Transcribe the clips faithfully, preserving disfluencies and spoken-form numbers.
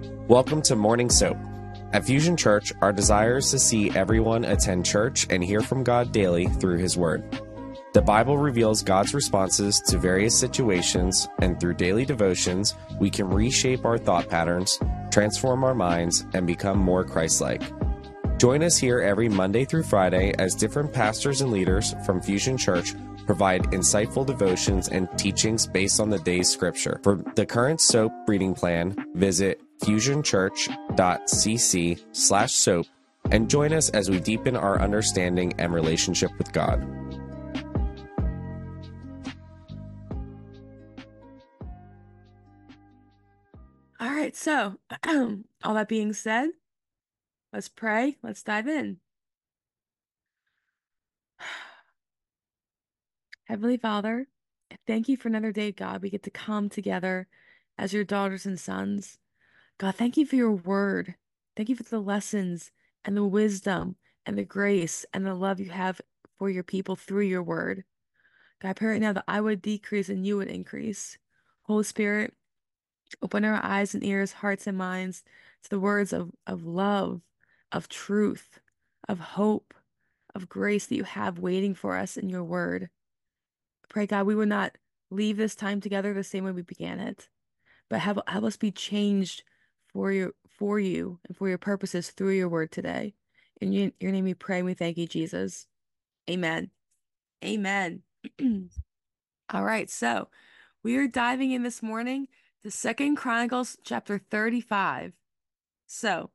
Welcome to Morning Soap. At Fusion Church, our desire is to see everyone attend church and hear from God daily through His Word. The Bible reveals God's responses to various situations, and through daily devotions, we can reshape our thought patterns, transform our minds, and become more Christ-like. Join us here every Monday through Friday as different pastors and leaders from Fusion Church provide insightful devotions and teachings based on the day's scripture. For the current soap reading plan, visit fusionchurch.cc slash soap and join us as we deepen our understanding and relationship with God. All right, so all that being said, let's pray. Let's dive in. Heavenly Father, thank you for another day, God. We get to come together as your daughters and sons. God, thank you for your word. Thank you for the lessons and the wisdom and the grace and the love you have for your people through your word. God, I pray right now that I would decrease and you would increase. Holy Spirit, open our eyes and ears, hearts and minds to the words of, of love, of truth, of hope, of grace that you have waiting for us in your word. Pray, God, we would not leave this time together the same way we began it, but have, have us be changed for your for you and for your purposes through your word today. In your, your name we pray and we thank you, Jesus. Amen. Amen. All right, so we are diving in this morning to Second Chronicles chapter thirty-five. So,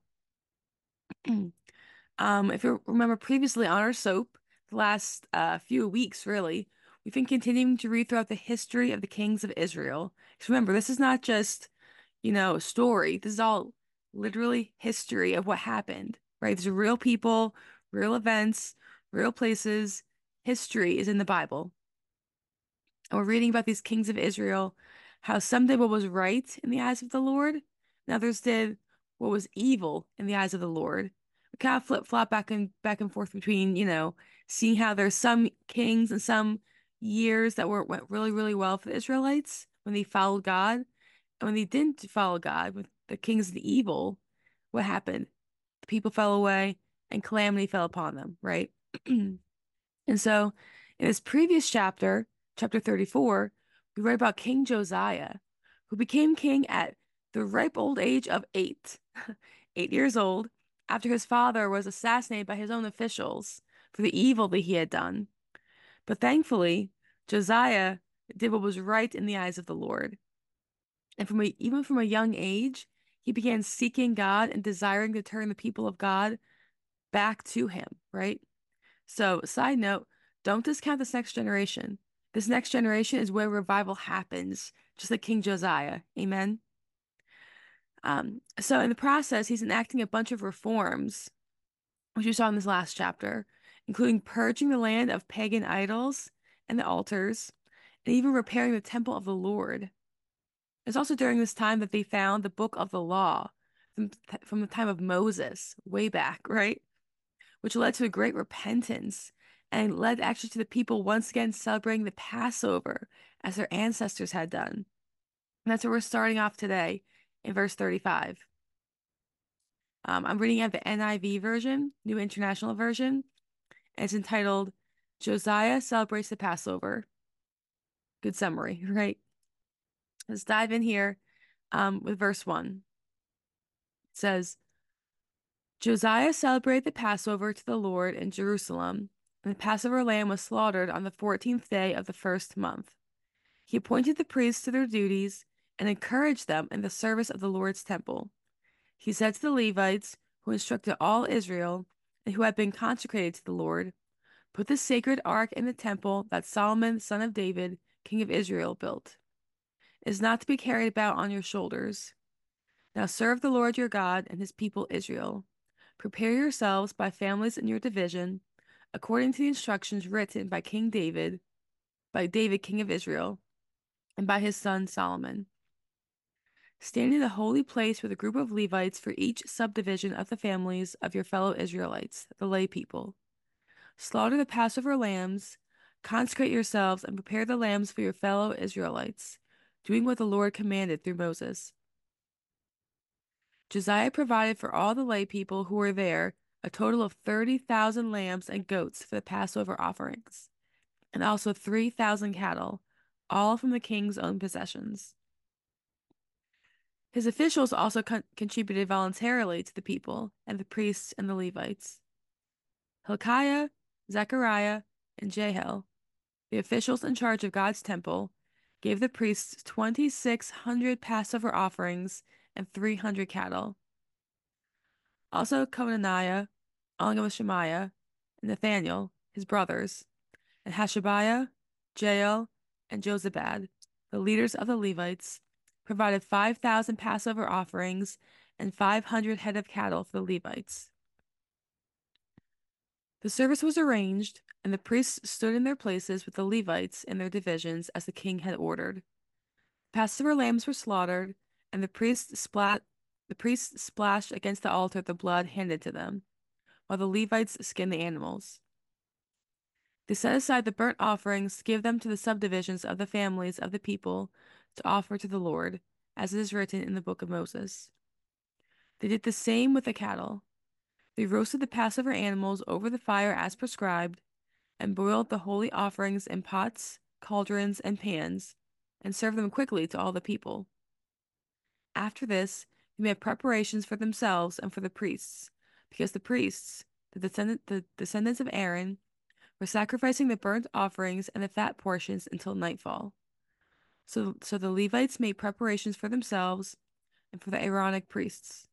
um, if you remember previously on our soap, the last uh, few weeks, really, we've been continuing to read throughout the history of the kings of Israel. Because remember, this is not just, you know, a story. This is all literally history of what happened, right? These are real people, real events, real places. History is in the Bible. And we're reading about these kings of Israel, how some did what was right in the eyes of the Lord, and others did what was evil in the eyes of the Lord. We kind of flip-flop back and back and forth between, you know, seeing how there's some kings and some years that were went really, really well for the Israelites when they followed God, and when they didn't follow God, with the kings of the evil, what happened? The people fell away and calamity fell upon them, right? And so in this previous chapter, chapter thirty-four, we read about King Josiah, who became king at the ripe old age of eight, eight years old, after his father was assassinated by his own officials for the evil that he had done. But thankfully, Josiah did what was right in the eyes of the Lord. And from a, even from a young age, he began seeking God and desiring to turn the people of God back to him, right? So, side note, don't discount this next generation. This next generation is where revival happens, just like King Josiah. Amen. Um, so in the process, he's enacting a bunch of reforms, which you saw in this last chapter, including purging the land of pagan idols and the altars, and even repairing the temple of the Lord. It's also during this time that they found the book of the law from, from the time of Moses, way back, right? Which led to a great repentance and led actually to the people once again celebrating the Passover as their ancestors had done. And that's where we're starting off today in verse thirty-five. Um, I'm reading out the N I V version, New International Version, and it's entitled Josiah Celebrates the Passover. Good summary, right? Let's dive in here um, with verse one. It says, Josiah celebrated the Passover to the Lord in Jerusalem, and the Passover lamb was slaughtered on the fourteenth day of the first month. He appointed the priests to their duties and encouraged them in the service of the Lord's temple. He said to the Levites, who instructed all Israel and who had been consecrated to the Lord, put the sacred ark in the temple that Solomon, son of David, king of Israel, built. It is not to be carried about on your shoulders. Now serve the Lord your God and his people Israel. Prepare yourselves by families in your division, according to the instructions written by King David, by David, king of Israel, and by his son Solomon. Stand in the holy place with a group of Levites for each subdivision of the families of your fellow Israelites, the lay people. Slaughter the Passover lambs, consecrate yourselves, and prepare the lambs for your fellow Israelites, doing what the Lord commanded through Moses. Josiah provided for all the lay people who were there a total of thirty thousand lambs and goats for the Passover offerings, and also three thousand cattle, all from the king's own possessions. His officials also con contributed voluntarily to the people and the priests and the Levites. Hilkiah, Zechariah, and Jehiel, the officials in charge of God's temple, gave the priests twenty-six hundred Passover offerings and three hundred cattle. Also Conaniah, along with Shemaiah, and Nathaniel, his brothers, and Hashabiah, Jael, and Jozabad, the leaders of the Levites, provided five thousand Passover offerings and five hundred head of cattle for the Levites. The service was arranged, and the priests stood in their places with the Levites in their divisions as the king had ordered. Passover lambs were slaughtered, and the priests splat the priests splashed against the altar the blood handed to them, while the Levites skinned the animals. They set aside the burnt offerings to give them to the subdivisions of the families of the people to offer to the Lord, as it is written in the book of Moses. They did the same with the cattle. They roasted the Passover animals over the fire as prescribed, and boiled the holy offerings in pots, cauldrons, and pans, and served them quickly to all the people. After this, they made preparations for themselves and for the priests, because the priests, the, descendant, the descendants of Aaron, were sacrificing the burnt offerings and the fat portions until nightfall. So, so the Levites made preparations for themselves and for the Aaronic priests.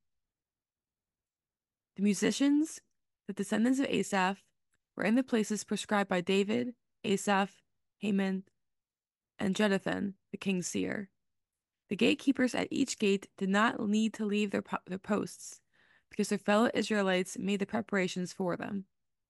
The musicians, the descendants of Asaph, were in the places prescribed by David, Asaph, Heman, and Jeduthun, the king's seer. The gatekeepers at each gate did not need to leave their, po their posts, because their fellow Israelites made the preparations for them.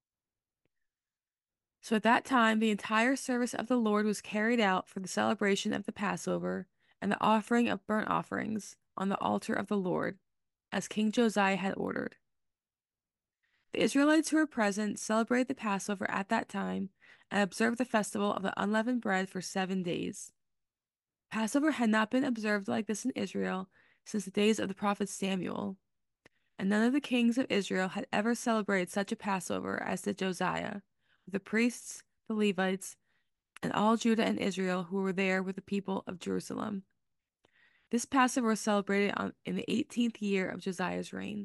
So at that time, the entire service of the Lord was carried out for the celebration of the Passover and the offering of burnt offerings on the altar of the Lord, as King Josiah had ordered. The Israelites who were present celebrated the Passover at that time and observed the festival of the unleavened bread for seven days. Passover had not been observed like this in Israel since the days of the prophet Samuel, and none of the kings of Israel had ever celebrated such a Passover as did Josiah, with the priests, the Levites, and all Judah and Israel who were there with the people of Jerusalem. This Passover was celebrated on, in the eighteenth year of Josiah's reign.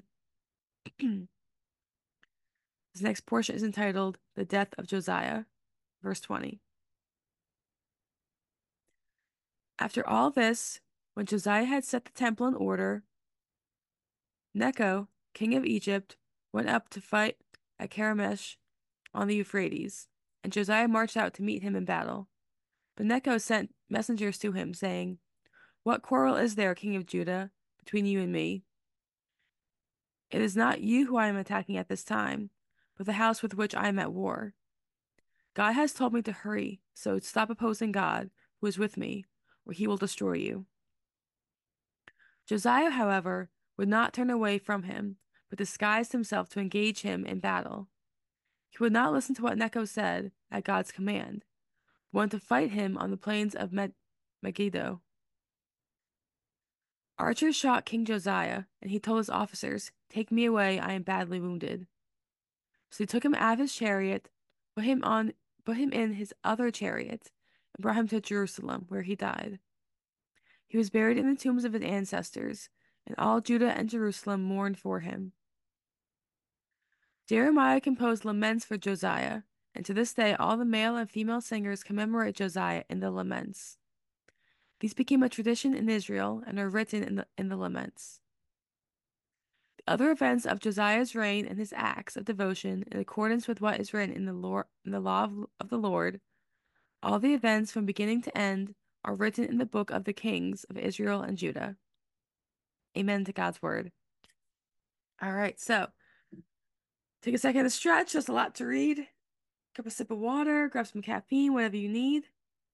This next portion is entitled The Death of Josiah, verse twenty. After all this, when Josiah had set the temple in order, Necho, king of Egypt, went up to fight at Carchemish on the Euphrates, and Josiah marched out to meet him in battle. But Necho sent messengers to him, saying, "What quarrel is there, king of Judah, between you and me? It is not you who I am attacking at this time, but the house with which I am at war. God has told me to hurry, so stop opposing God, who is with me, or he will destroy you." Josiah, however, would not turn away from him, but disguised himself to engage him in battle. He would not listen to what Necho said at God's command, but went to fight him on the plains of Med Megiddo. Archers shot King Josiah, and he told his officers, "Take me away, I am badly wounded." So they took him out of his chariot, put him on, put him in his other chariot, and brought him to Jerusalem, where he died. He was buried in the tombs of his ancestors, and all Judah and Jerusalem mourned for him. Jeremiah composed laments for Josiah, and to this day all the male and female singers commemorate Josiah in the laments. These became a tradition in Israel and are written in the, in the laments. The other events of Josiah's reign and his acts of devotion in accordance with what is written in the, lore, in the law of, of the Lord, all the events from beginning to end are written in the book of the kings of Israel and Judah. Amen to God's word. All right, so take a second to stretch. There's a lot to read. Grab a sip of water, grab some caffeine, whatever you need.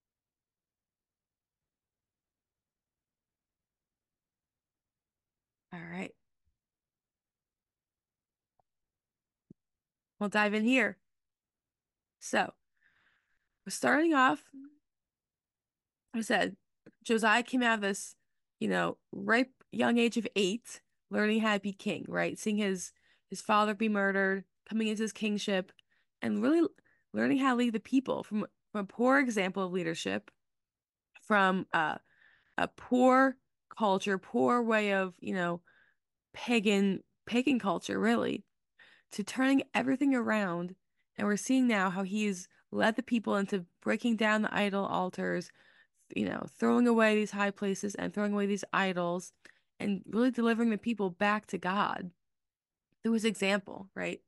All right. We'll dive in here. So, we're starting off, I said, Josiah came out of this, you know, ripe young age of eight learning how to be king, right? Seeing his his father be murdered, coming into his kingship, and really learning how to lead the people from, from a poor example of leadership, from uh, a poor culture, poor way of, you know, pagan pagan culture, really, to turning everything around. And we're seeing now how he's led the people into breaking down the idol altars, you know, throwing away these high places and throwing away these idols, and really delivering the people back to God through his example, right?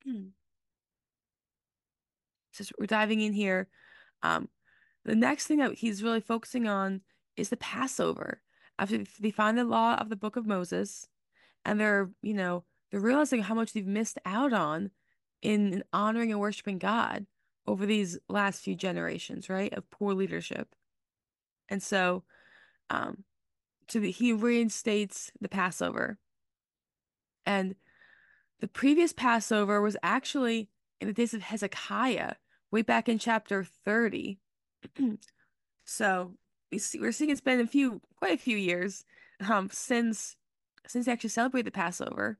So we're diving in here. Um, the next thing that he's really focusing on is the Passover. After they find the law of the Book of Moses, and they're, you know, they're realizing how much they've missed out on in, in honoring and worshiping God over these last few generations, right, of poor leadership. And so, um, to the, he reinstates the Passover. And the previous Passover was actually in the days of Hezekiah, way back in chapter thirty. So we see, we're seeing it's been a few, quite a few years, um, since since they actually celebrated the Passover.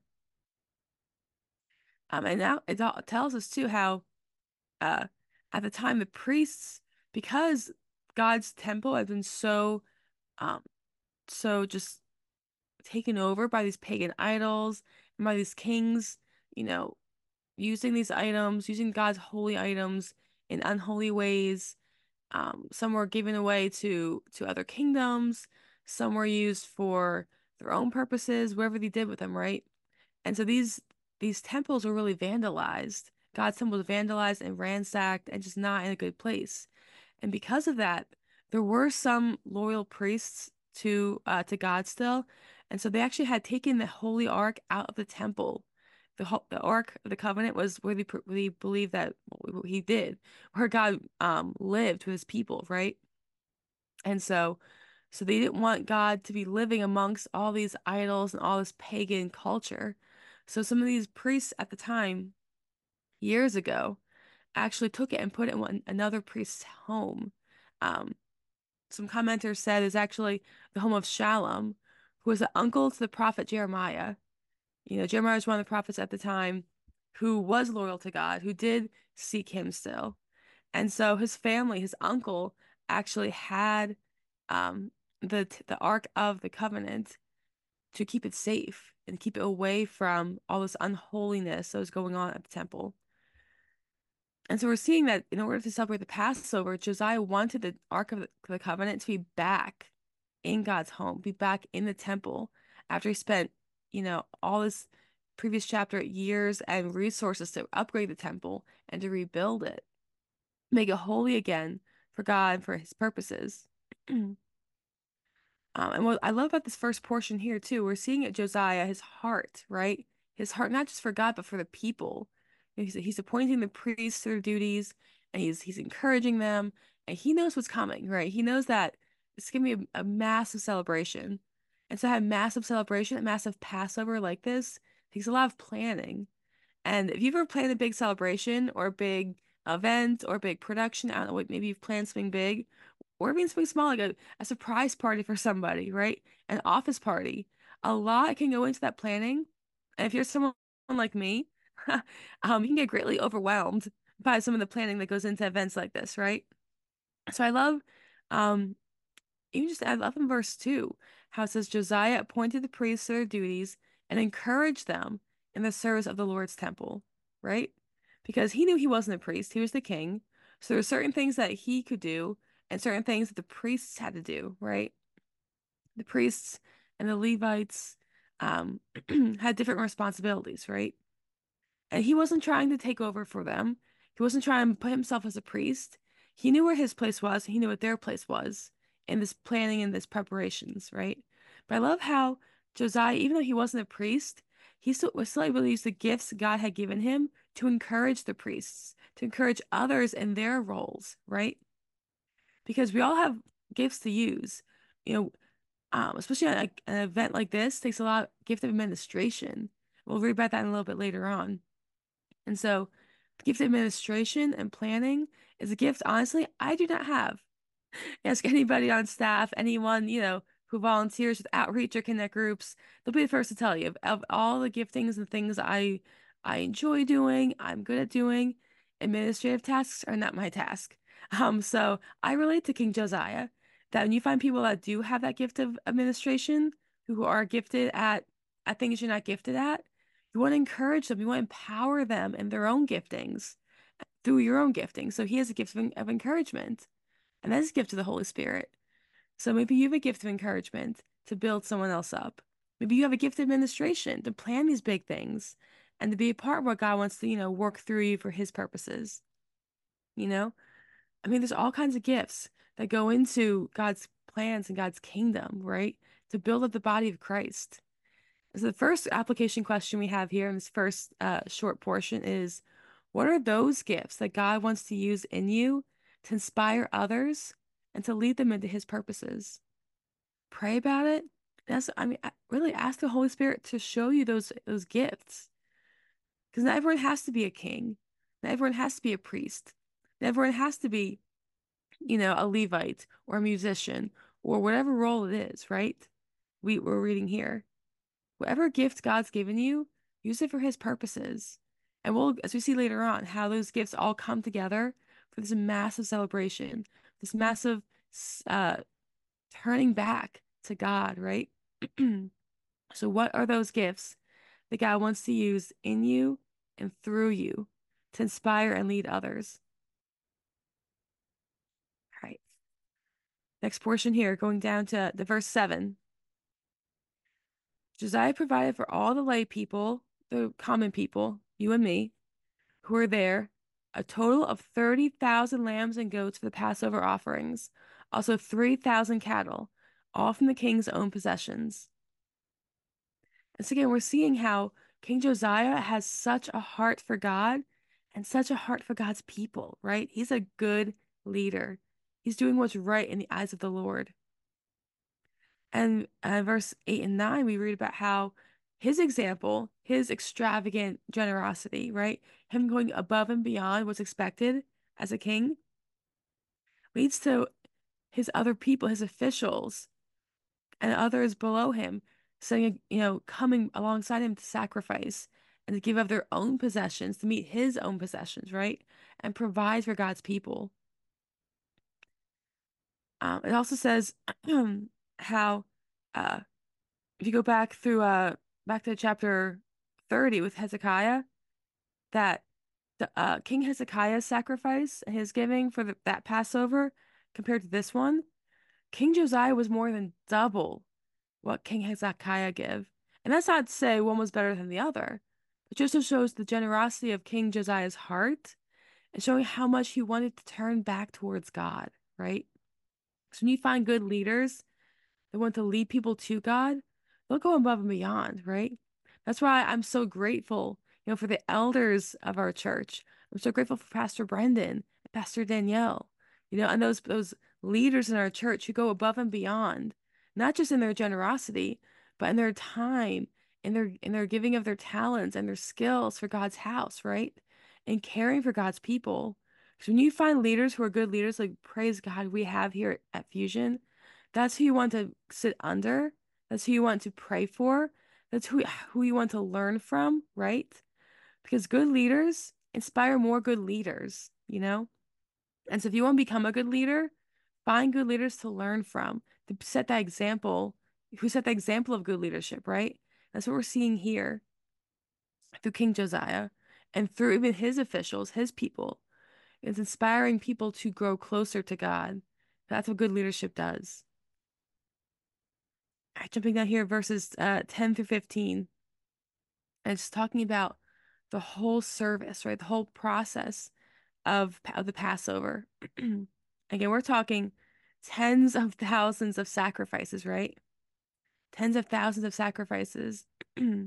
Um, and now it all- tells us too how, uh, at the time the priests, because God's temple had been so, um, so just taken over by these pagan idols and by these kings, you know, using these items, using God's holy items in unholy ways. Um, some were given away to to other kingdoms. Some were used for their own purposes, whatever they did with them, right? And so these these temples were really vandalized. God's temple was vandalized and ransacked and just not in a good place. And because of that, there were some loyal priests to uh, to God still, and so they actually had taken the Holy Ark out of the temple. The ho the Ark of the Covenant was where they, where they believed that what he did, where God um lived with his people, right? And so, so they didn't want God to be living amongst all these idols and all this pagan culture. So some of these priests at the time, years ago, actually took it and put it in one, another priest's home. Um, some commenters said it's actually the home of Shallum, who was the uncle to the prophet Jeremiah. You know, Jeremiah was one of the prophets at the time who was loyal to God, who did seek him still. And so his family, his uncle, actually had um, the the Ark of the Covenant to keep it safe and keep it away from all this unholiness that was going on at the temple. And so we're seeing that in order to celebrate the Passover, Josiah wanted the Ark of the, the Covenant to be back in God's home, be back in the temple after he spent, you know, all this previous chapter years and resources to upgrade the temple and to rebuild it, make it holy again for God and for his purposes. Um, and what I love about this first portion here too, we're seeing at Josiah, his heart, right? His heart, not just for God, but for the people. He's, he's appointing the priests to their duties, and he's he's encouraging them, and he knows what's coming, right? He knows that it's gonna be a, a massive celebration. And so have massive celebration, a massive Passover like this takes a lot of planning. And if you've ever planned a big celebration or a big event or a big production, I don't know what, maybe you've planned something big or even something small, like a, a surprise party for somebody, right? An office party. A lot can go into that planning. And if you're someone like me, um, you can get greatly overwhelmed by some of the planning that goes into events like this, right? So I love, um, even just I love in verse two how it says Josiah appointed the priests to their duties and encouraged them in the service of the Lord's temple, right? Because he knew he wasn't a priest, he was the king. So there were certain things that he could do and certain things that the priests had to do, right? The priests and the Levites um, had different responsibilities, right? And he wasn't trying to take over for them. He wasn't trying to put himself as a priest. He knew where his place was. He knew what their place was in this planning and this preparations, right? But I love how Josiah, even though he wasn't a priest, he still was still able to use the gifts God had given him to encourage the priests, to encourage others in their roles, right? Because we all have gifts to use. You know, um, especially on a, an event like this, takes a lot of gift of administration. We'll read about that in a little bit later on. And so, gift administration and planning is a gift, honestly, I do not have. Ask anybody on staff, anyone, you know, who volunteers with outreach or connect groups, they'll be the first to tell you of, of all the giftings and things I I enjoy doing, I'm good at doing. Administrative tasks are not my task. Um, so I relate to King Josiah that when you find people that do have that gift of administration, who are gifted at at things you're not gifted at, you want to encourage them, you want to empower them in their own giftings through your own gifting. So he has a gift of, of encouragement, and that's a gift of the Holy Spirit. So maybe you have a gift of encouragement to build someone else up. Maybe you have a gift of administration to plan these big things and to be a part of what God wants to, you know, work through you for his purposes. You know? I mean, there's all kinds of gifts that go into God's plans and God's kingdom, right? To build up the body of Christ. So the first application question we have here in this first uh, short portion is, what are those gifts that God wants to use in you to inspire others and to lead them into his purposes? Pray about it. That's, I mean, really ask the Holy Spirit to show you those those gifts. Because not everyone has to be a king. Not everyone has to be a priest. Not everyone has to be, you know, a Levite or a musician or whatever role it is, right? We, we're reading here. Whatever gift God's given you, use it for his purposes. And we'll, as we see later on, how those gifts all come together for this massive celebration, this massive uh, turning back to God, right? So, what are those gifts that God wants to use in you and through you to inspire and lead others? All right. Next portion here, going down to the verse seven. Josiah provided for all the lay people, the common people, you and me, who were there, a total of thirty thousand lambs and goats for the Passover offerings, also three thousand cattle, all from the king's own possessions. And so again, we're seeing how King Josiah has such a heart for God and such a heart for God's people, right? He's a good leader. He's doing what's right in the eyes of the Lord. And uh, verse eight and nine, we read about how his example, his extravagant generosity, right? Him going above and beyond what's expected as a king, leads to his other people, his officials, and others below him, saying, you know, coming alongside him to sacrifice and to give of their own possessions to meet his own possessions, right? And provide for God's people. Um, it also says how uh, if you go back through uh back to chapter thirty with Hezekiah, that the uh, King Hezekiah's sacrifice and his giving for the, that Passover compared to this one, King Josiah was more than double what King Hezekiah gave. And that's not to say one was better than the other. It just shows the generosity of King Josiah's heart and showing how much he wanted to turn back towards God, right? So when you find good leaders that want to lead people to God, they'll go above and beyond, right? That's why I'm so grateful, you know, for the elders of our church. I'm so grateful for Pastor Brendan and Pastor Danielle, you know, and those those leaders in our church who go above and beyond, not just in their generosity, but in their time, in their in their giving of their talents and their skills for God's house, right? And caring for God's people. Because when you find leaders who are good leaders, like praise God, we have here at Fusion, that's who you want to sit under. That's who you want to pray for. That's who, who you want to learn from, right? Because good leaders inspire more good leaders, you know? And so if you want to become a good leader, find good leaders to learn from, to set that example, who set the example of good leadership, right? That's what we're seeing here through King Josiah and through even his officials, his people. It's inspiring people to grow closer to God. That's what good leadership does. All right, jumping down here, verses uh, ten through fifteen. And it's talking about the whole service, right? The whole process of, of the Passover. Again, we're talking tens of thousands of sacrifices, right? Tens of thousands of sacrifices. And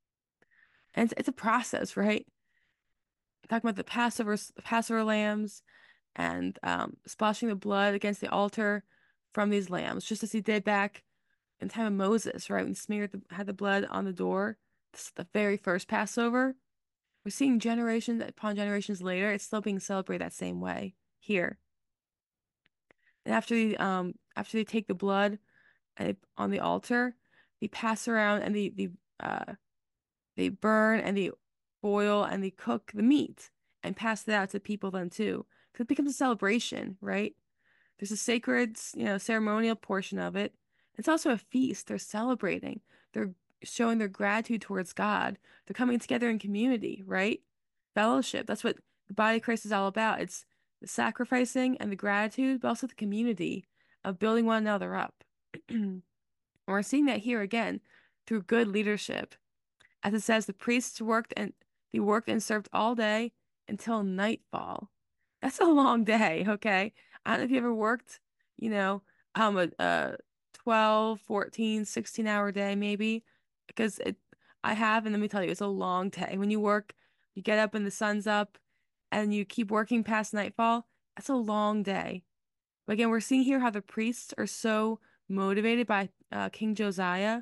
it's, it's a process, right? Talking about the Passover, Passover lambs and um, splashing the blood against the altar from these lambs, just as he did back in the time of Moses, right? When he smeared the, had the blood on the door, this, the very first Passover. We're seeing generations upon generations later, it's still being celebrated that same way here. And after the um after they take the blood and they, on the altar, they pass around and they they uh they burn and they boil and they cook the meat and pass that out to people then too. Because it becomes a celebration, right? There's a sacred, you know, ceremonial portion of it. It's also a feast. They're celebrating. They're showing their gratitude towards God. They're coming together in community, right? Fellowship. That's what the body of Christ is all about. It's the sacrificing and the gratitude, but also the community of building one another up. And we're seeing that here again through good leadership. As it says, the priests worked and they worked and served all day until nightfall. That's a long day, okay? I don't know if you ever worked, you know, um, a, a twelve, fourteen, sixteen hour day maybe, because it, I have, and let me tell you, it's a long day. When you work, you get up and the sun's up and you keep working past nightfall, that's a long day. But again, we're seeing here how the priests are so motivated by uh, King Josiah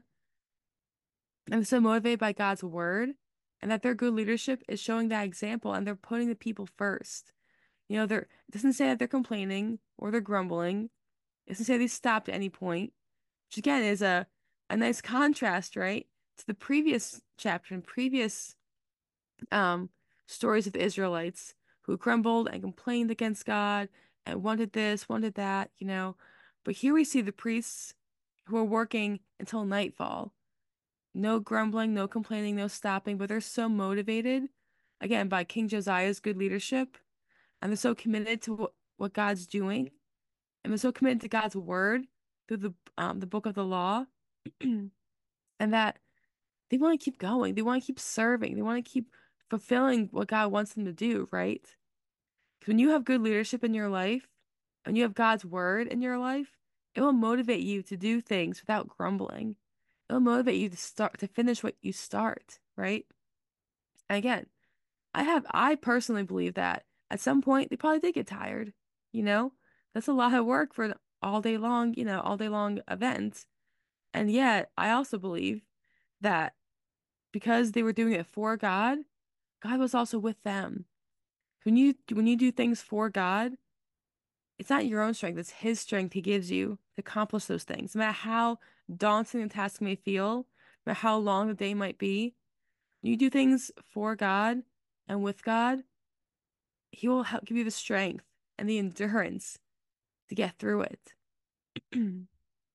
and so motivated by God's word, and that their good leadership is showing that example and they're putting the people first. You know, they're, it doesn't say that they're complaining or they're grumbling. It doesn't say they stopped at any point, which again is a, a nice contrast, right, to the previous chapter and previous um stories of the Israelites who grumbled and complained against God and wanted this, wanted that, you know. But here we see the priests who are working until nightfall. No grumbling, no complaining, no stopping, but they're so motivated, again, by King Josiah's good leadership, and they're so committed to what, what God's doing, and they're so committed to God's word through the um the book of the law, and that they want to keep going. They want to keep serving. They want to keep fulfilling what God wants them to do, right? Because when you have good leadership in your life, and you have God's word in your life, it will motivate you to do things without grumbling. It'll motivate you to start to finish what you start, right? And again, I have I personally believe that at some point they probably did get tired, you know? That's a lot of work for an all day long, you know, all day long event. And yet, I also believe that because they were doing it for God, God was also with them. When you when you do things for God, it's not your own strength, it's His strength He gives you to accomplish those things. No matter how daunting the task may feel, no matter how long the day might be, you do things for God and with God, He will help give you the strength and the endurance to get through it. And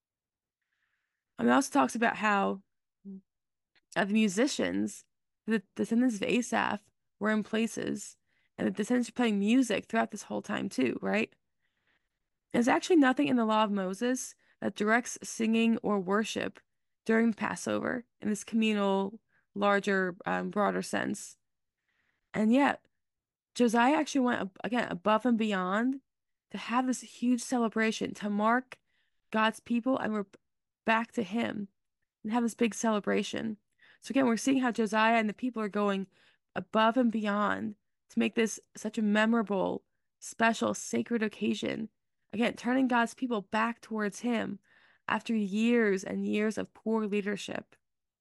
it also talks about how uh, the musicians, the descendants of Asaph, were in places, and the descendants were playing music throughout this whole time too, right? There's actually nothing in the law of Moses that directs singing or worship during Passover in this communal, larger, um, broader sense. And yet, Josiah actually went, ab- again, above and beyond to have this huge celebration to mark God's people and we're back to Him and have this big celebration. So again, we're seeing how Josiah and the people are going above and beyond to make this such a memorable, special, sacred occasion. Again, turning God's people back towards Him after years and years of poor leadership.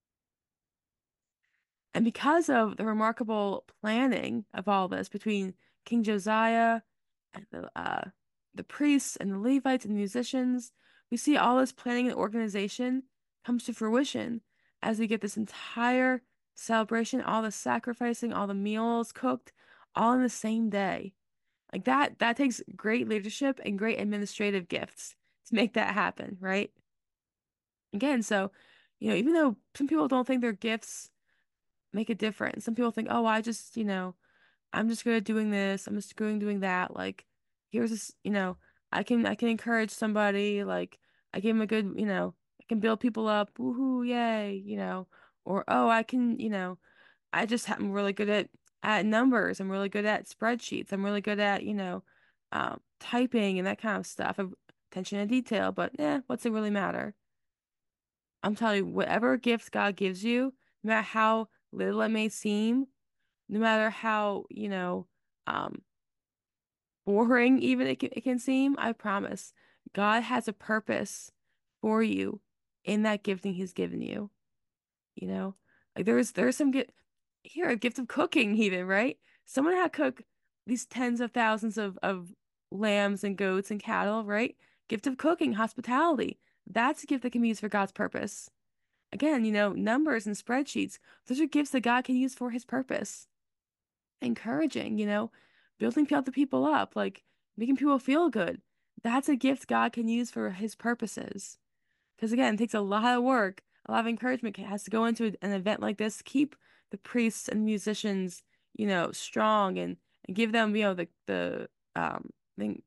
And because of the remarkable planning of all this between King Josiah and the uh, the priests and the Levites and the musicians, we see all this planning and organization comes to fruition as we get this entire celebration, all the sacrificing, all the meals cooked, all in the same day. Like that, that takes great leadership and great administrative gifts to make that happen, right? Again, so, you know, even though some people don't think their gifts make a difference. Some people think, oh, I just, you know, I'm just good at doing this. I'm just good at doing that. Like, here's this, you know, I can I can encourage somebody. Like, I give them a good, you know, I can build people up. Woohoo, yay, you know. Or oh, I can, you know, I just I'm really good at at numbers. I'm really good at spreadsheets. I'm really good at, you know, um, typing and that kind of stuff. Of attention to detail. But yeah, what's it really matter? I'm telling you, whatever gifts God gives you, no matter how little it may seem, no matter how, you know, um, boring even it can, it can seem, I promise, God has a purpose for you in that gifting He's given you. You know, like there's there's some get here a gift of cooking even, right? Someone had to cook these tens of thousands of of lambs and goats and cattle, right? Gift of cooking, hospitality. That's a gift that can be used for God's purpose. Again, you know, numbers and spreadsheets, those are gifts that God can use for his purpose. Encouraging, you know, building other people up, like making people feel good. That's a gift God can use for his purposes. Because again, it takes a lot of work, a lot of encouragement has to go into an event like this to keep the priests and musicians, you know, strong and, and give them, you know, the the um thing,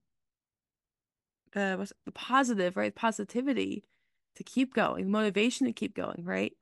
uh, what's the positive, right? Positivity to keep going, motivation to keep going, right?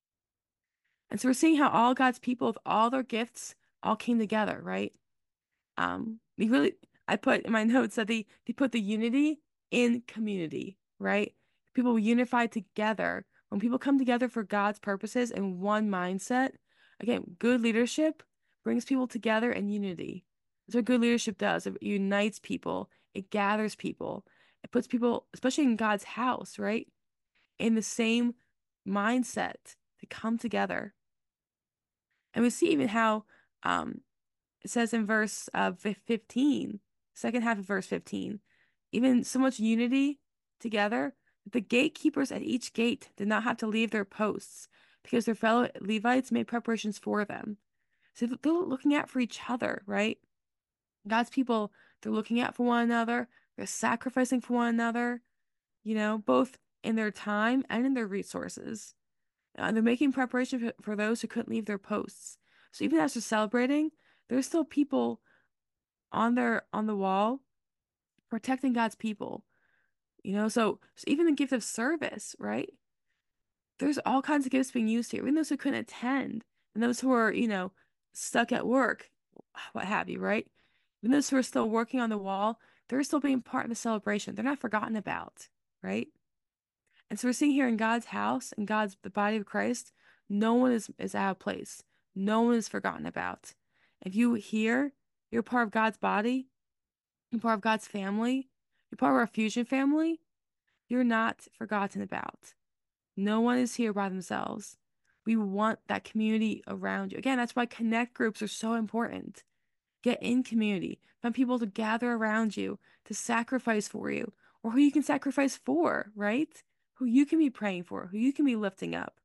And so we're seeing how all God's people with all their gifts all came together, right? Um, we really, I put in my notes that they they put the unity in community, right? People unified together. When people come together for God's purposes in one mindset, again, good leadership brings people together in unity. That's what good leadership does. It unites people, it gathers people, it puts people, especially in God's house, right, in the same mindset to come together. And we see even how um it says in verse uh, fifteen, second half of verse fifteen, even so much unity together that the gatekeepers at each gate did not have to leave their posts because their fellow Levites made preparations for them. So they're looking out for each other, right? God's people, they're looking out for one another, they're sacrificing for one another, you know, both in their time and in their resources. Uh, they're making preparation for, for those who couldn't leave their posts. So even as they're celebrating, there's still people on their on the wall protecting God's people. You know, so, so even the gift of service, right? There's all kinds of gifts being used here, even those who couldn't attend and those who are, you know, stuck at work, what have you, right? Even those who are still working on the wall, they're still being part of the celebration. They're not forgotten about, right? And so we're seeing here in God's house and God's the body of Christ, no one is is out of place. No one is forgotten about. If you hear you're part of God's body, you're part of God's family, you're part of our fusion family, you're not forgotten about. No one is here by themselves. We want that community around you. Again, that's why connect groups are so important. Get in community. Find people to gather around you, to sacrifice for you, or who you can sacrifice for, right? Who you can be praying for, who you can be lifting up,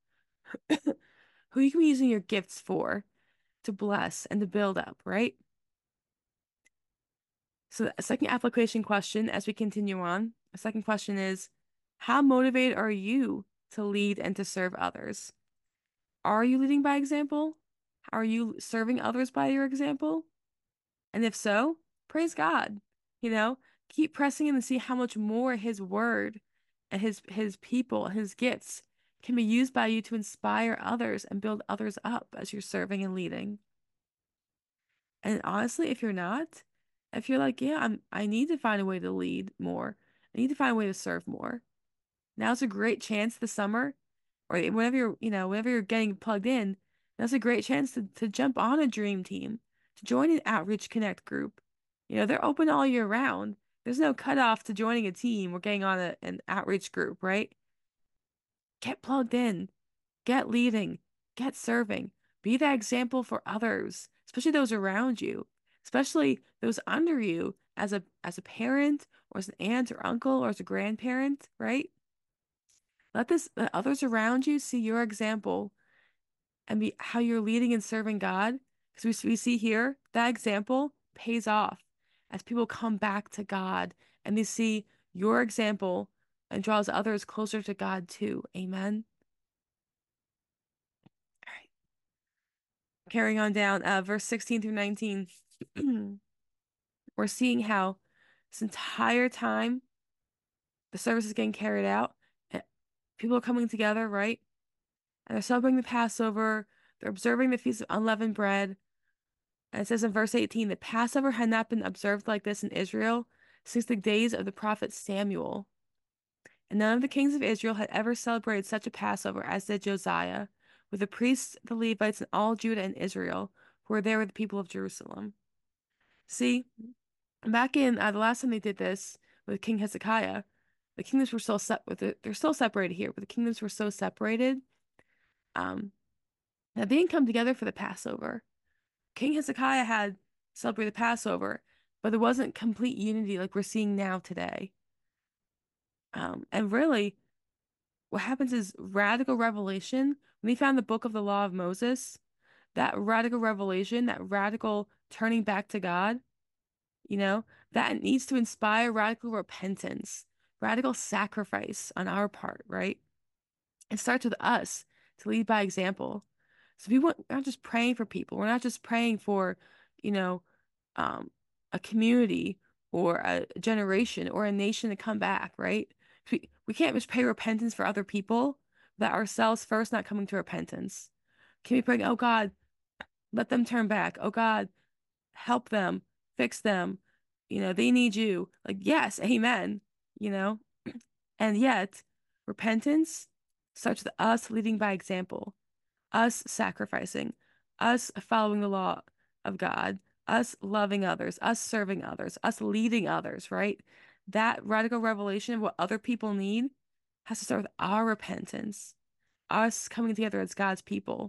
who you can be using your gifts for to bless and to build up, right? So, a second application question as we continue on. A second question is, how motivated are you to lead and to serve others? Are you leading by example? Are you serving others by your example? And if so, praise God. You know, keep pressing in and see how much more His word and His His people, His gifts can be used by you to inspire others and build others up as you're serving and leading. And honestly, if you're not, if you're like, yeah, I'm I need to find a way to lead more. I need to find a way to serve more. Now's a great chance this summer, or whenever you're, you know, whenever you're getting plugged in, now's a great chance to, to jump on a dream team, to join an Outreach Connect group. You know, they're open all year round. There's no cutoff to joining a team or getting on a, an outreach group, right? Get plugged in, get leading, get serving, be that example for others, especially those around you, especially those under you as a as a parent or as an aunt or uncle or as a grandparent, right? Let this let others around you see your example and be how you're leading and serving God. Because we, we see here that example pays off as people come back to God and they see your example and draws others closer to God too. Amen. All right. Carrying on down, uh, verse sixteen through nineteen. We're seeing how this entire time the service is getting carried out, and people are coming together, right? And they're celebrating the Passover. They're observing the Feast of Unleavened Bread. And it says in verse eighteen, the Passover had not been observed like this in Israel since the days of the prophet Samuel. And none of the kings of Israel had ever celebrated such a Passover as did Josiah, with the priests, the Levites, and all Judah and Israel, who were there with the people of Jerusalem. See, back in uh, the last time they did this with King Hezekiah, the kingdoms were still set with it. They're still separated here, but the kingdoms were so separated um, that they didn't come together for the Passover. King Hezekiah had celebrated the Passover, but there wasn't complete unity like we're seeing now today. Um, and really, what happens is radical revelation. When they found the book of the law of Moses, that radical revelation, that radical turning back to God, you know, that needs to inspire radical repentance, radical sacrifice on our part, right? It starts with us to lead by example. So we want, we're not just praying for people. We're not just praying for, you know, um, a community or a generation or a nation to come back, right? We, we can't just pray repentance for other people without ourselves first not coming to repentance. Can we pray, oh God, let them turn back. Oh God, help them, fix them. You know, they need you. Like, yes, amen, you know? And yet, repentance starts with us leading by example, us sacrificing, us following the law of God, us loving others, us serving others, us leading others, right? That radical revelation of what other people need has to start with our repentance, us coming together as God's people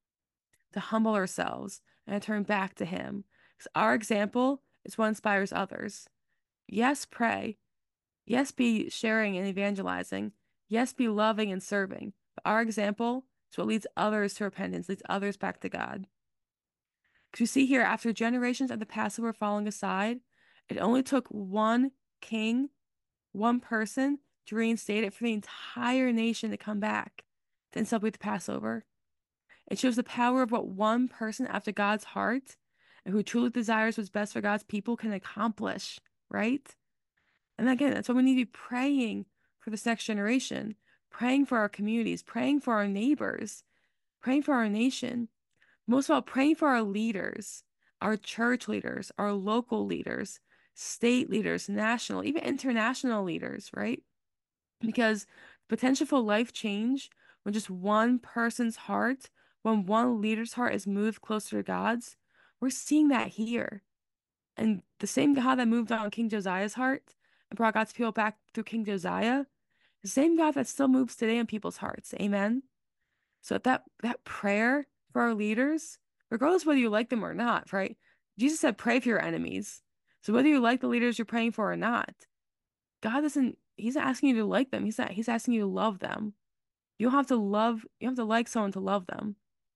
to humble ourselves and turn back to Him. Because our example is what inspires others. Yes, pray. Yes, be sharing and evangelizing. Yes, be loving and serving. But our example is what leads others to repentance, leads others back to God. Because you see here, after generations of the Passover falling aside, it only took one king, one person to reinstate it for the entire nation to come back to celebrate the Passover. It shows the power of what one person after God's heart and who truly desires what's best for God's people can accomplish, right? And again, that's why we need to be praying for this next generation, praying for our communities, praying for our neighbors, praying for our nation. Most of all, praying for our leaders, our church leaders, our local leaders, state leaders, national, even international leaders, right? Because potential for life change when just one person's heart, when one leader's heart is moved closer to God's, we're seeing that here. And the same God that moved on King Josiah's heart and brought God's people back through King Josiah, the same God that still moves today in people's hearts. Amen. So that that prayer for our leaders, regardless whether you like them or not, right? Jesus said, pray for your enemies. So whether you like the leaders you're praying for or not, God doesn't, He's not asking you to like them. He's not, He's asking you to love them. You don't have to love, you don't have to like someone to love them.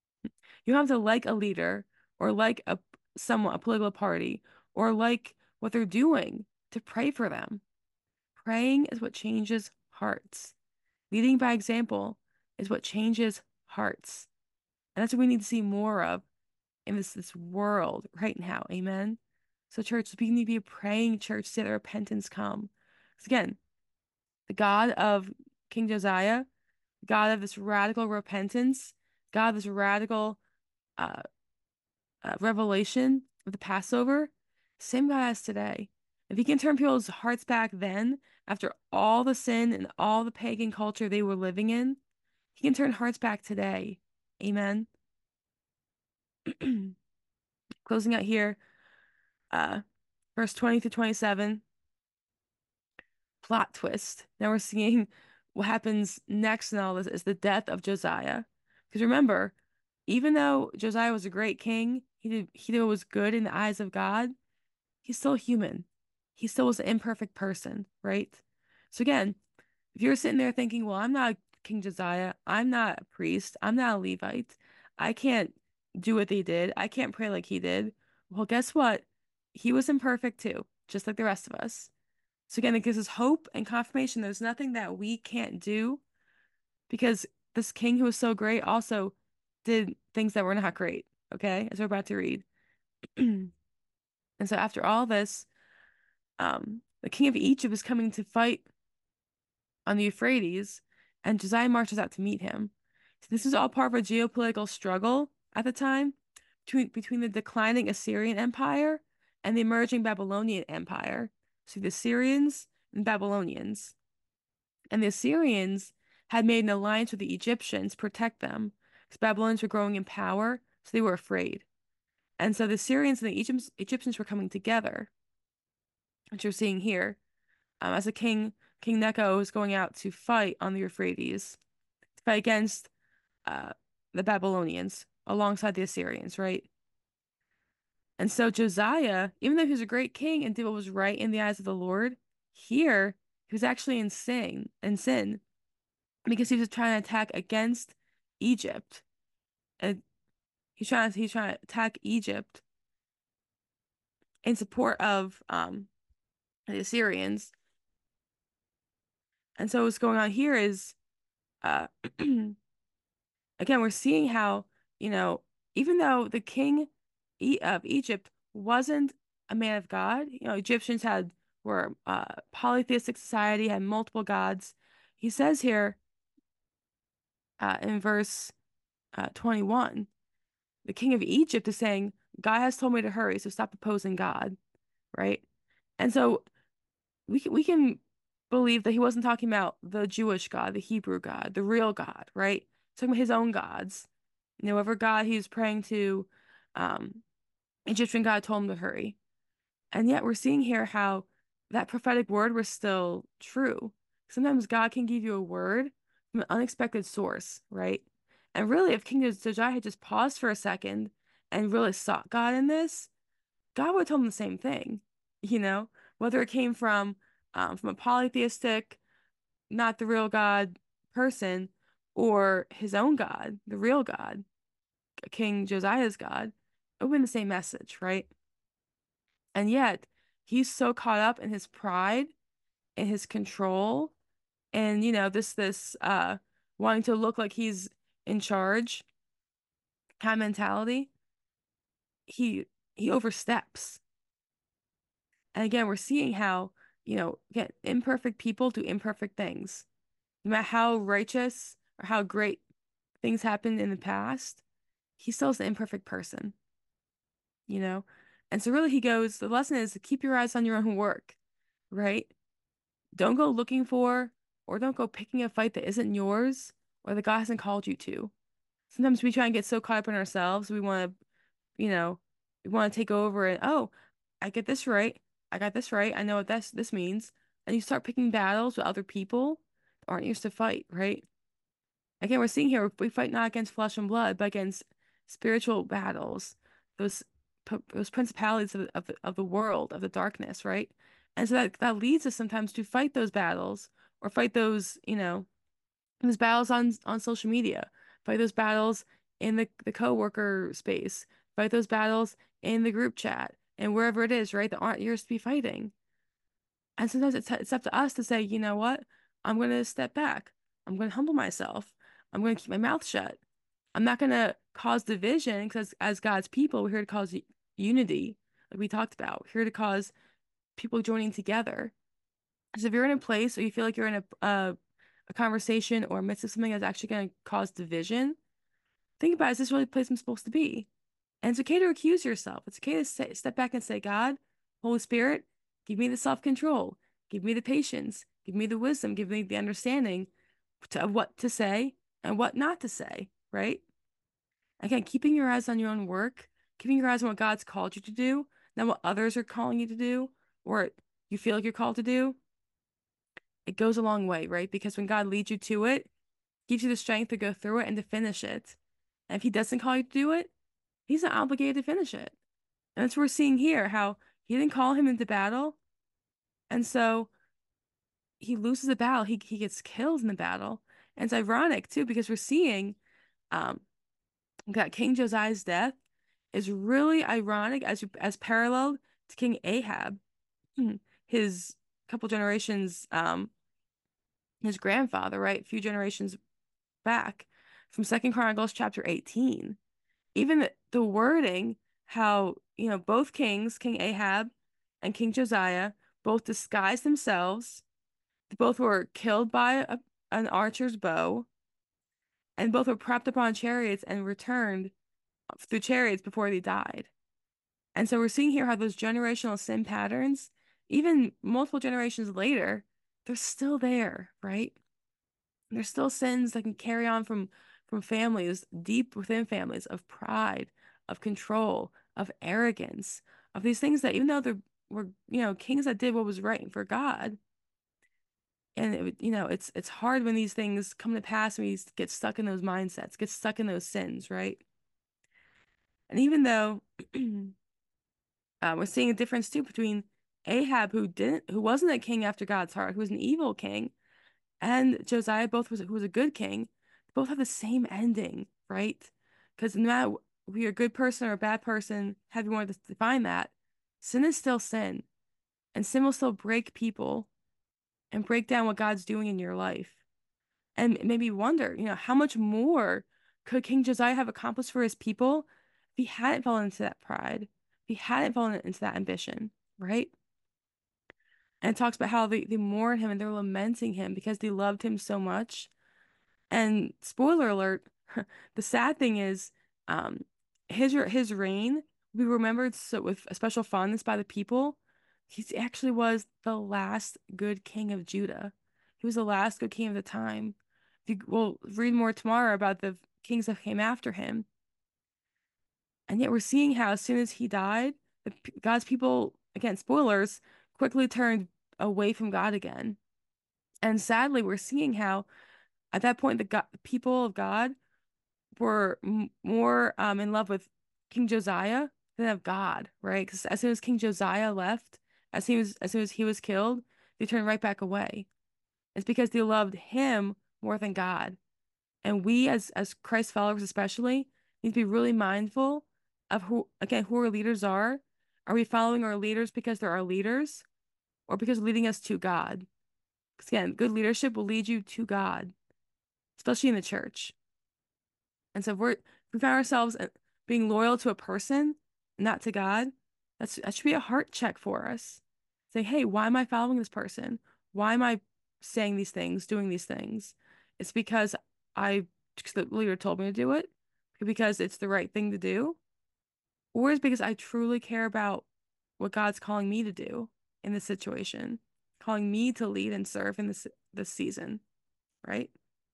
You don't have to like a leader or like a someone, a political party, or like what they're doing to pray for them. Praying is what changes hearts. Leading by example is what changes hearts. And that's what we need to see more of in this, this world right now. Amen. So, church, we need to be a praying church to see that repentance come. Because again, the God of King Josiah, God of this radical repentance, God of this radical uh, uh, revelation of the Passover, same God as today. If He can turn people's hearts back then, after all the sin and all the pagan culture they were living in, He can turn hearts back today. Amen. Closing out here, uh, verse twenty to twenty-seven, plot twist. Now we're seeing what happens next in all this is the death of Josiah. Because remember, even though Josiah was a great king, he did he did what was good in the eyes of God, he's still human. He still was an imperfect person, right? So again, if you're sitting there thinking, well, I'm not King Josiah, I'm not a priest, I'm not a Levite, I can't do what they did, I can't pray like he did. Well, guess what? He was imperfect too, just like the rest of us. So again, it gives us hope and confirmation there's nothing that we can't do because this king who was so great also did things that were not great, okay? As we're about to read. And so after all this, um, the king of Egypt is coming to fight on the Euphrates, and Josiah marches out to meet him. So this is all part of a geopolitical struggle at the time between, between the declining Assyrian Empire and the emerging Babylonian Empire. So the Assyrians and Babylonians. And the Assyrians had made an alliance with the Egyptians to protect them, because Babylonians were growing in power, so they were afraid. And so the Assyrians and the Egypt Egyptians were coming together, which you're seeing here, um, as a king, King Necho is going out to fight on the Euphrates, to fight against uh, the Babylonians alongside the Assyrians, right? And so Josiah, even though he was a great king and did what was right in the eyes of the Lord, here he was actually in sin, in sin. because he was trying to attack against Egypt. And he's trying to he's trying to attack Egypt in support of um the Assyrians. And so what's going on here is uh again, we're seeing how, you know, even though the king E- of Egypt wasn't a man of God, you know, Egyptians had were uh, polytheistic society, had multiple gods. He says here uh, in verse uh, twenty-one, the king of Egypt is saying, God has told me to hurry, so stop opposing God, right? And so we can, we can believe that he wasn't talking about the Jewish God, the Hebrew God, the real God, right? He's talking about his own gods. You know, whatever God he was praying to, um, Egyptian God told him to hurry. And yet we're seeing here how that prophetic word was still true. Sometimes God can give you a word from an unexpected source, right? And really, if King Josiah had just paused for a second and really sought God in this, God would have told him the same thing, you know, whether it came from um, from a polytheistic, not the real God person, or his own God, the real God, King Josiah's God, it would have been the same message, right? And yet, he's so caught up in his pride and his control and, you know, this this uh wanting to look like he's in charge kind of mentality, he he oversteps. And again, we're seeing how, you know, again, imperfect people do imperfect things. No matter how righteous or how great things happened in the past, he still is an imperfect person, you know? And so really he goes, the lesson is to keep your eyes on your own work, right? Don't go looking for or don't go picking a fight that isn't yours or that God hasn't called you to. Sometimes we try and get so caught up in ourselves, we want to, you know, we want to take over and, oh, I get this right. I got this right. I know what this this means. And you start picking battles with other people that aren't used to fight, right? Again, we're seeing here we fight not against flesh and blood, but against spiritual battles, those p- those principalities of, of the, of the world, of the darkness, right? And so that that leads us sometimes to fight those battles or fight those, you know, those battles on on social media, fight those battles in the the coworker space, fight those battles in the group chat and wherever it is, right? That aren't yours to be fighting. And sometimes it's, it's up to us to say, you know what? I'm going to step back. I'm going to humble myself. I'm going to keep my mouth shut. I'm not going to cause division because as God's people, we're here to cause unity, like we talked about. We're here to cause people joining together. So if you're in a place or you feel like you're in a a, a conversation or midst of something that's actually going to cause division, think about, is this really the place I'm supposed to be? And it's okay to accuse yourself. It's okay to say, step back and say, God, Holy Spirit, give me the self-control, give me the patience, give me the wisdom, give me the understanding to, of what to say and what not to say, right? Again, keeping your eyes on your own work, keeping your eyes on what God's called you to do, not what others are calling you to do, or you feel like you're called to do, it goes a long way, right? Because when God leads you to it, gives you the strength to go through it and to finish it. And if he doesn't call you to do it, he's not obligated to finish it. And that's what we're seeing here, how he didn't call him into battle. And so he loses the battle. He he gets killed in the battle. And it's ironic too, because we're seeing um that King Josiah's death is really ironic as as paralleled to King Ahab, his couple generations, um, his grandfather, right? A few generations back from Second Chronicles chapter eighteen. Even the, the wording, how, you know, both kings, King Ahab and King Josiah, both disguised themselves. They both were killed by a, an archer's bow, and both were propped up on chariots and returned through chariots before they died. And so we're seeing here how those generational sin patterns, even multiple generations later, they're still there, right? There's still sins that can carry on from from families, deep within families, of pride, of control, of arrogance, of these things that even though there were, you know, kings that did what was right for God, and it, would- you know, it's it's hard when these things come to pass and we get stuck in those mindsets, get stuck in those sins, right? And even though uh, we're seeing a difference too between Ahab, who didn't, who wasn't a king after God's heart, who was an evil king, and Josiah, both was who was a good king, both have the same ending, right? Because no matter if you're a good person or a bad person, have you wanted to define that, sin is still sin, and sin will still break people and break down what God's doing in your life. And it made me wonder, you know, how much more could King Josiah have accomplished for his people if he hadn't fallen into that pride, if he hadn't fallen into that ambition, right? And it talks about how they, they mourn him and they're lamenting him because they loved him so much. And spoiler alert, the sad thing is, um, his his reign will be remembered so with a special fondness by the people. He actually was the last good king of Judah. He was the last good king of the time. You, we'll read more tomorrow about the kings that came after him. And yet we're seeing how as soon as he died, the, God's people, again, spoilers, quickly turned away from God again. And sadly, we're seeing how at that point the, God, the people of God were m more um, in love with King Josiah than of God, right? Because as soon as King Josiah left, as he was as soon as he was killed, they turned right back away. It's because they loved him more than God. And we as as Christ followers especially need to be really mindful of who again who our leaders are. Are we following our leaders because they're our leaders or because they're leading us to God? Because again, good leadership will lead you to God, especially in the church. And so if we're if we find ourselves uh, being loyal to a person, not to God, that's that should be a heart check for us. Say, hey, why am I following this person? Why am I saying these things, doing these things? It's because I because the leader told me to do it, because it's the right thing to do, or is because I truly care about what God's calling me to do in this situation, calling me to lead and serve in this this season, right?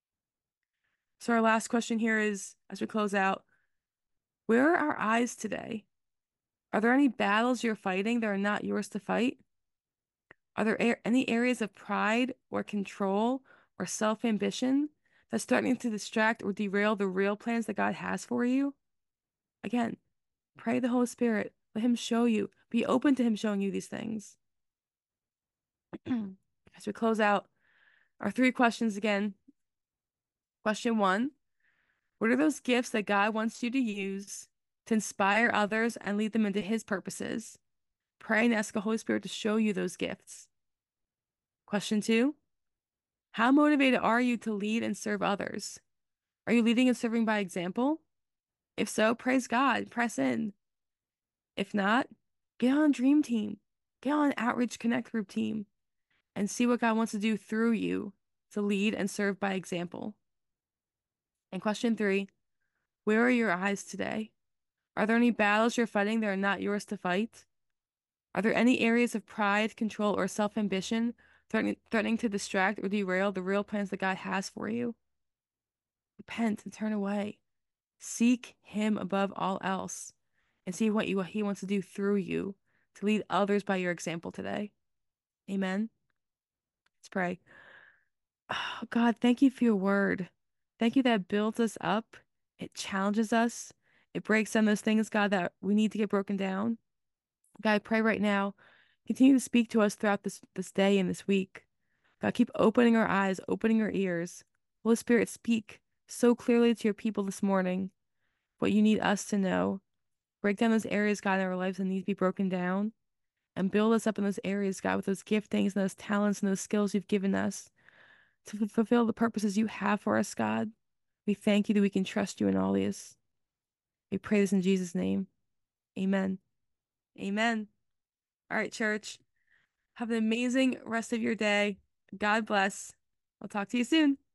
So our last question here is, as we close out, where are our eyes today? Are there any battles you're fighting that are not yours to fight? Are there a any areas of pride or control or self-ambition that's starting to distract or derail the real plans that God has for you? Again, pray the Holy Spirit. Let Him show you. Be open to Him showing you these things. As we close out, our three questions again. Question one, what are those gifts that God wants you to use to inspire others and lead them into His purposes? Pray and ask the Holy Spirit to show you those gifts. Question two, how motivated are you to lead and serve others? Are you leading and serving by example? If so, praise God, press in. If not, get on a dream team, get on an outreach connect group team, and see what God wants to do through you to lead and serve by example. And question three, where are your eyes today? Are there any battles you're fighting that are not yours to fight? Are there any areas of pride, control, or self-ambition threatening, threatening to distract or derail the real plans that God has for you? Repent and turn away. Seek Him above all else and see what you, what He wants to do through you to lead others by your example today. Amen. Let's pray. Oh, God, thank you for your word. Thank you that it builds us up. It challenges us. It breaks down those things, God, that we need to get broken down. God, I pray right now, continue to speak to us throughout this, this day and this week. God, keep opening our eyes, opening our ears. Holy Spirit, speak so clearly to your people this morning what you need us to know. Break down those areas, God, in our lives that need to be broken down, and build us up in those areas, God, with those giftings and those talents and those skills you've given us to f- fulfill the purposes you have for us, God. We thank you that we can trust you in all this. We pray this in Jesus' name. Amen. Amen. All right, church. Have an amazing rest of your day. God bless. I'll talk to you soon.